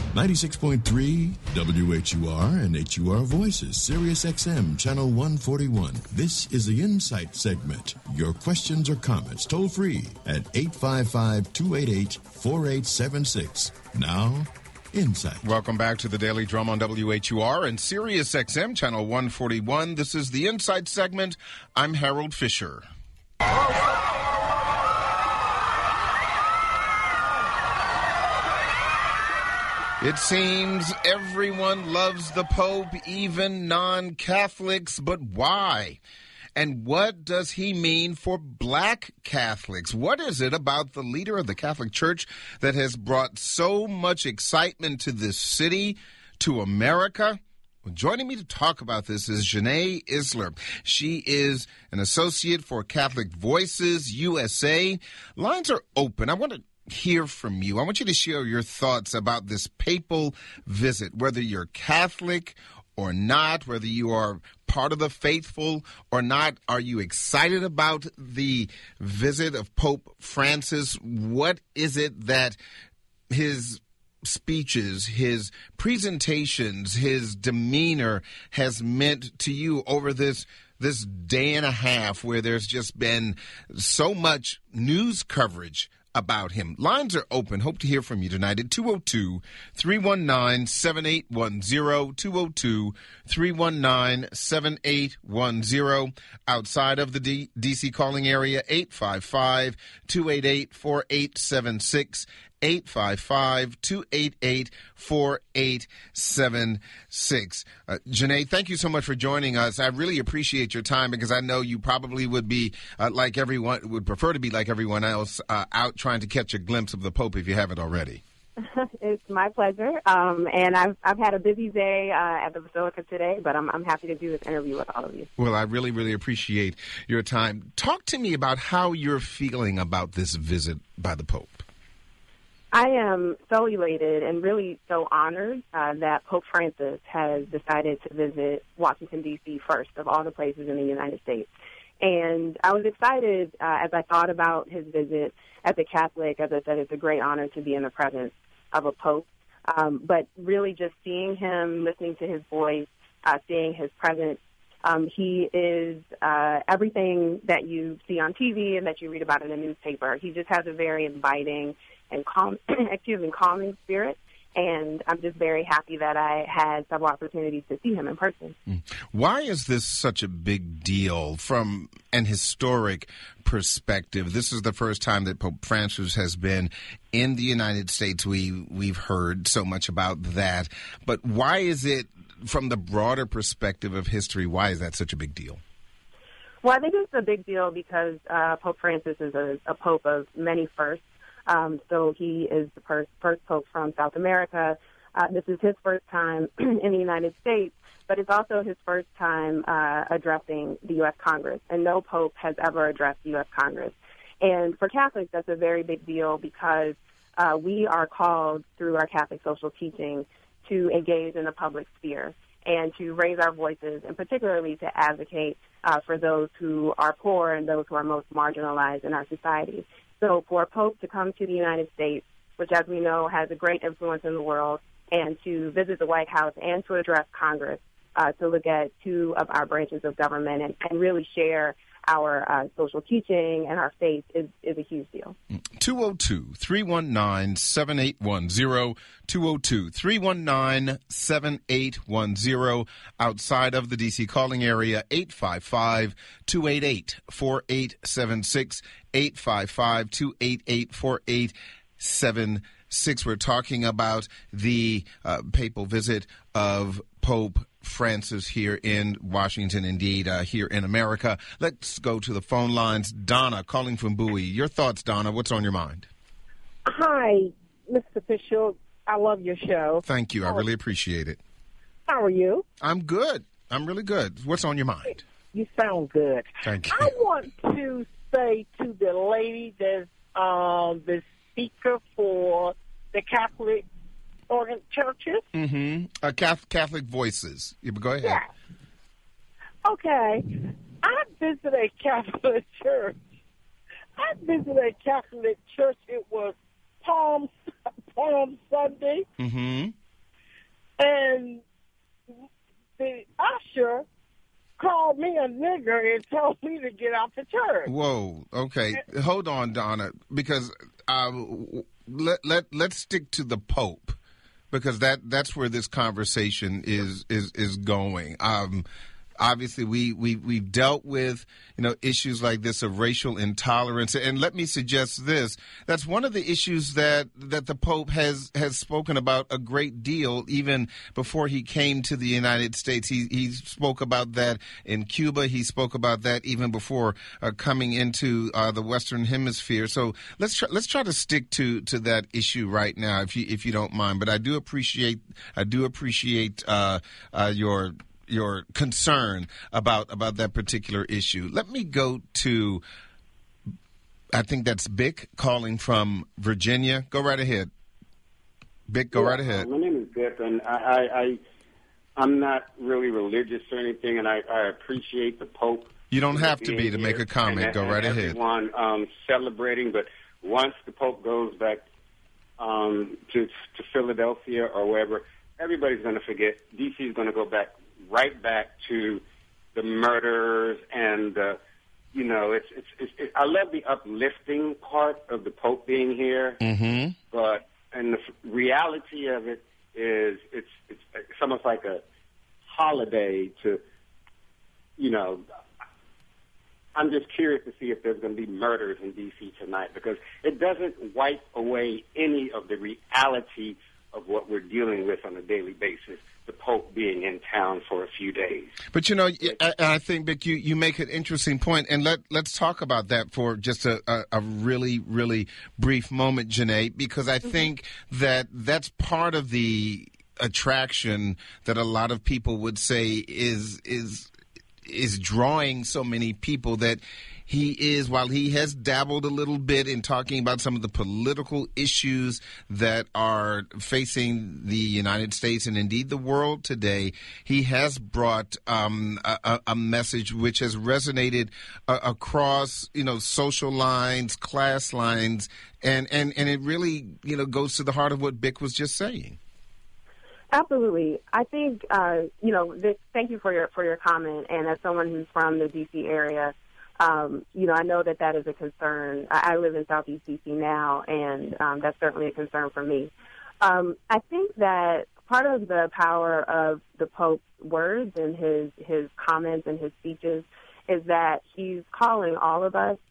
96.3 WHUR and HUR Voices, Sirius XM, Channel 141. This is the Insight segment. Your questions or comments toll free at 855-288-4876. Now, Insight. Welcome back to the Daily Drum on WHUR and Sirius XM, Channel 141. This is the Insight segment. I'm Harold Fisher. It seems everyone loves the Pope, even non-Catholics, but why? And what does he mean for black Catholics? What is it about the leader of the Catholic Church that has brought so much excitement to this city, to America? Well, joining me to talk about this is Janae Isler. She is an associate for Catholic Voices USA. Lines are open. I want to hear from you. I want you to share your thoughts about this papal visit, whether you're Catholic or not, whether you are part of the faithful or not. Are you excited about the visit of Pope Francis? What is it that his speeches, his presentations, his demeanor has meant to you over this day and a half where there's just been so much news coverage about him? Lines are open. Hope to hear from you tonight at 202-319-7810, 202-319-7810. Outside of the D.C. calling area, 855-288-4876, 855-288-4876. Janae, thank you so much for joining us. I really appreciate your time because I know you probably would be would prefer to be like everyone else, out trying to catch a glimpse of the Pope if you haven't already. It's my pleasure. And I've had a busy day at the Basilica today, but I'm happy to do this interview with all of you. Well, I really, really appreciate your time. Talk to me about how you're feeling about this visit by the Pope. I am so elated and really so honored that Pope Francis has decided to visit Washington, D.C. first of all the places in the United States. And I was excited as I thought about his visit. As a Catholic, as I said, it's a great honor to be in the presence of a Pope. But really just seeing him, listening to his voice, seeing his presence, he is everything that you see on TV and that you read about in the newspaper. He just has a very inviting and calming spirit. And I'm just very happy that I had several opportunities to see him in person. Why is this such a big deal from an historic perspective? This is the first time that Pope Francis has been in the United States. We've heard so much about that. But why is it, from the broader perspective of history, why is that such a big deal? Well, I think it's a big deal because Pope Francis is a pope of many firsts. So he is the first pope from South America. This is his first time in the United States, but it's also his first time addressing the U.S. Congress. And no pope has ever addressed the U.S. Congress. And for Catholics, that's a very big deal because we are called through our Catholic social teaching to engage in the public sphere and to raise our voices, and particularly to advocate for those who are poor and those who are most marginalized in our society. So for a pope to come to the United States, which, as we know, has a great influence in the world, and to visit the White House and to address Congress, to look at two of our branches of government and really share our social teaching and our faith is a huge deal. 202-319-7810, 202-319-7810. Outside of the D.C. calling area, 855-288-4876, 855-288-4876. We're talking about the papal visit of Pope Francis here in Washington, indeed, here in America. Let's go to the phone lines. Donna, calling from Bowie. Your thoughts, Donna. What's on your mind? Hi, Mr. Fisher. I love your show. Thank you. I really appreciate it. How are you? I'm good. I'm really good. What's on your mind? You sound good. Thank you. I want to say to the lady that's the speaker for the Catholic churches. Mm-hmm. Catholic Voices. Go ahead. Yeah. Okay. I visited a Catholic church. It was Palm Sunday. Mm-hmm. And the usher called me a nigger and told me to get out the church. Whoa. Okay. Hold on, Donna, because let's stick to the Pope, because that's where this conversation is going. Obviously, we've dealt with, issues like this of racial intolerance. And let me suggest this. That's one of the issues that the Pope has spoken about a great deal, even before he came to the United States. He spoke about that in Cuba. He spoke about that even before coming into the Western Hemisphere. So let's try to stick to that issue right now, if you don't mind. But I do appreciate your concern about that particular issue. Let me go to, I think that's Bick calling from Virginia. Go right ahead. Bick, go right ahead. My name is Bick, and I'm not really religious or anything, and I appreciate the Pope. You don't have to be to make a comment. Go right ahead. Everyone celebrating, but once the Pope goes back to Philadelphia or wherever, everybody's going to forget. D.C. is going to go right back to the murders and I love the uplifting part of the Pope being here, but the reality of it is it's almost like a holiday to, I'm just curious to see if there's going to be murders in D.C. tonight, because it doesn't wipe away any of the reality of what we're dealing with on a daily basis, the Pope being in town for a few days. But, I think, Vic, you make an interesting point, and let's talk about that for just a really, really brief moment, Janae, because I think that's part of the attraction that a lot of people would say is drawing so many people, that while he has dabbled a little bit in talking about some of the political issues that are facing the United States and indeed the world today, he has brought a message which has resonated across, social lines, class lines, and it really, goes to the heart of what Bick was just saying. Absolutely. I think, thank you for your comment. And as someone who's from the D.C. area, I know that is a concern. I live in Southeast D.C. now, and that's certainly a concern for me. I think that part of the power of the Pope's words and his comments and his speeches is that he's calling all of us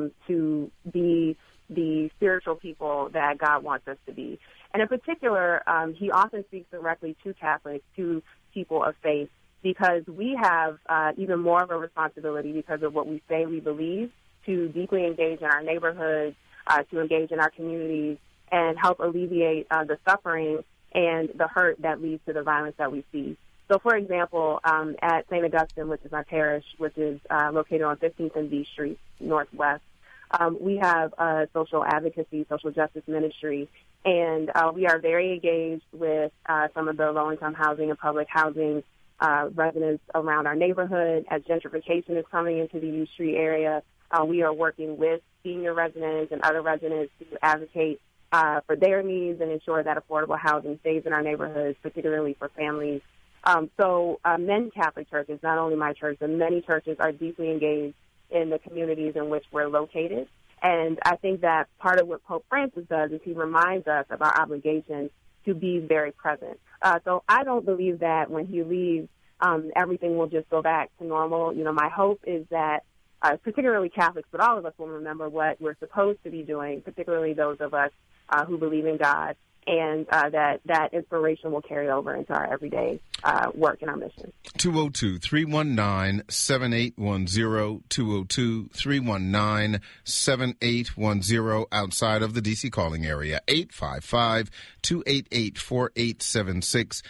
to be the spiritual people that God wants us to be. And in particular, he often speaks directly to Catholics, to people of faith, because we have even more of a responsibility because of what we say we believe, to deeply engage in our neighborhoods, to engage in our communities, and help alleviate the suffering and the hurt that leads to the violence that we see. So, for example, at St. Augustine, which is my parish, which is located on 15th and B Street, Northwest, we have a social advocacy, social justice ministry, and we are very engaged with some of the low-income housing and public housing residents around our neighborhood. As gentrification is coming into the U Street area, we are working with senior residents and other residents to advocate for their needs and ensure that affordable housing stays in our neighborhoods, particularly for families. So many Catholic churches, not only my church, but many churches are deeply engaged in the communities in which we're located. And I think that part of what Pope Francis does is he reminds us of our obligation to be very present. So I don't believe that when he leaves, everything will just go back to normal. My hope is that particularly Catholics, but all of us will remember what we're supposed to be doing, particularly those of us who believe in God, and that inspiration will carry over into our everyday work and our mission. 202-319-7810, 202-319-7810 outside of the D.C. calling area, 855-288-4876,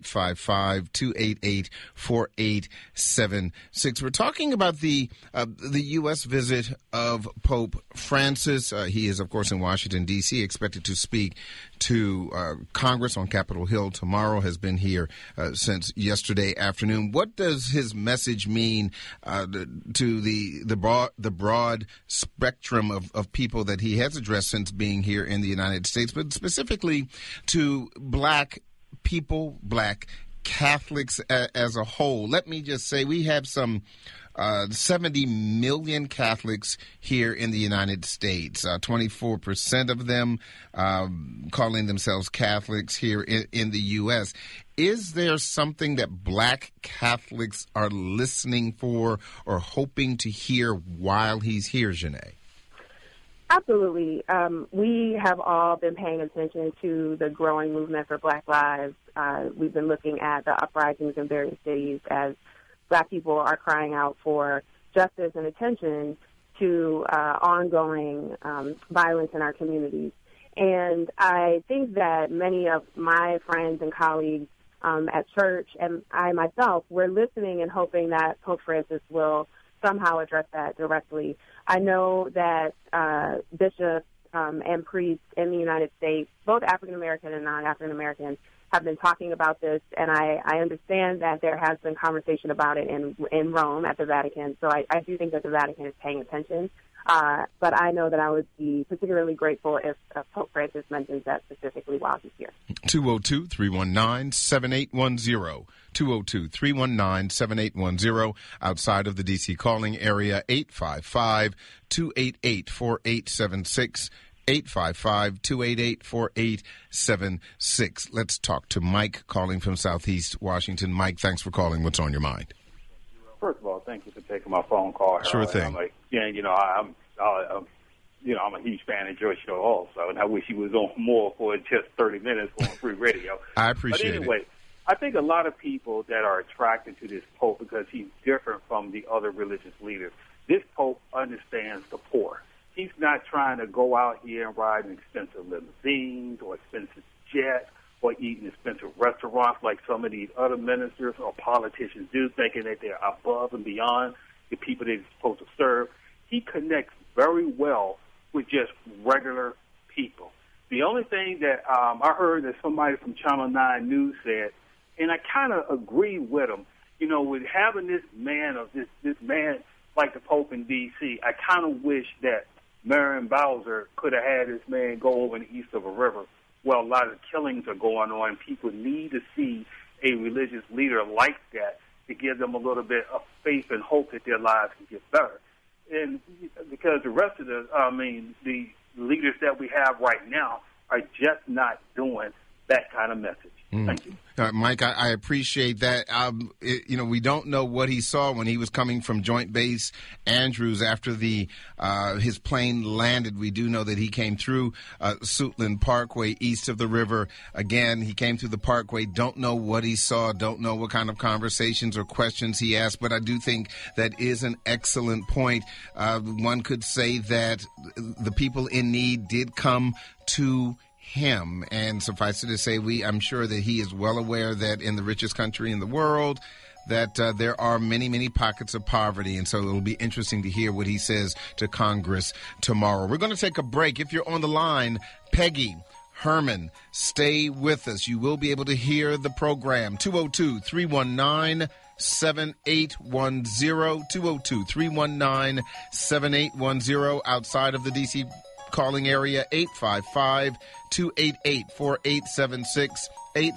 855-288-4876. We're talking about the U.S. visit of Pope Francis. He is, of course, in Washington, D.C., expected to speak to Congress on Capitol Hill tomorrow, has been here since yesterday afternoon. What does his message mean to the broad spectrum of people that he has addressed since being here in the United States, but specifically to black people, black Catholics as a whole. Let me just say we have some 70 million Catholics here in the United States. 24% of them calling themselves Catholics here in the U.S. Is there something that black Catholics are listening for or hoping to hear while he's here, Janae? Absolutely. We have all been paying attention to the growing movement for Black Lives. We've been looking at the uprisings in various cities as Black people are crying out for justice and attention to ongoing violence in our communities. And I think that many of my friends and colleagues at church and I myself, we're listening and hoping that Pope Francis will somehow address that directly. I know that bishops and priests in the United States, both African-American and non-African American, have been talking about this, and I understand that there has been conversation about it in Rome at the Vatican, so I do think that the Vatican is paying attention. But I know that I would be particularly grateful if Pope Francis mentions that specifically while he's here. 202-319-7810. 202-319-7810. Outside of the D.C. calling area, 855-288-4876. 855-288-4876. Let's talk to Mike calling from Southeast Washington. Mike, thanks for calling. What's on your mind? First of all, thank you for taking my phone call. Sure thing. I'm a huge fan of George Show also, and I wish he was on more for just 30 minutes on free radio. I appreciate it. But anyway, I think a lot of people that are attracted to this Pope because he's different from the other religious leaders. This Pope understands the poor. He's not trying to go out here and ride in expensive limousines or expensive jets or eat in expensive restaurants like some of these other ministers or politicians do, thinking that they're above and beyond the people they're supposed to serve. He connects very well with just regular people. The only thing that I heard that somebody from Channel 9 News said, and I kind of agree with him, with having this man like the Pope in D.C., I kind of wish that Marion Bowser could have had this man go over in the east of a river. Well, a lot of killings are going on. People need to see a religious leader like that to give them a little bit of faith and hope that their lives can get better. And because the rest of the leaders that we have right now are just not doing that kind of message. Thank you. Mike, I appreciate that. We don't know what he saw when he was coming from Joint Base Andrews after his plane landed. We do know that he came through Suitland Parkway east of the river. Again, he came through the Parkway. Don't know what he saw. Don't know what kind of conversations or questions he asked. But I do think that is an excellent point. One could say that the people in need did come to him, and suffice it to say, I'm sure that he is well aware that in the richest country in the world that there are many, many pockets of poverty, and so it'll be interesting to hear what he says to Congress tomorrow. We're going to take a break. If you're on the line, Peggy, Herman, stay with us. You will be able to hear the program. 202-319-7810, 202-319-7810, outside of the D.C. calling area, 855-288-4876,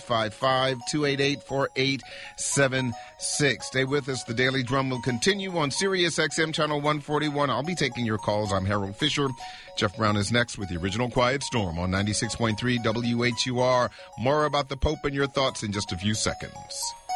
855-288-4876. Stay with us. The Daily Drum will continue on Sirius XM Channel 141. I'll be taking your calls. I'm Harold Fisher. Jeff Brown is next with the Original Quiet Storm on 96.3 WHUR. More about the Pope and your thoughts in just a few seconds.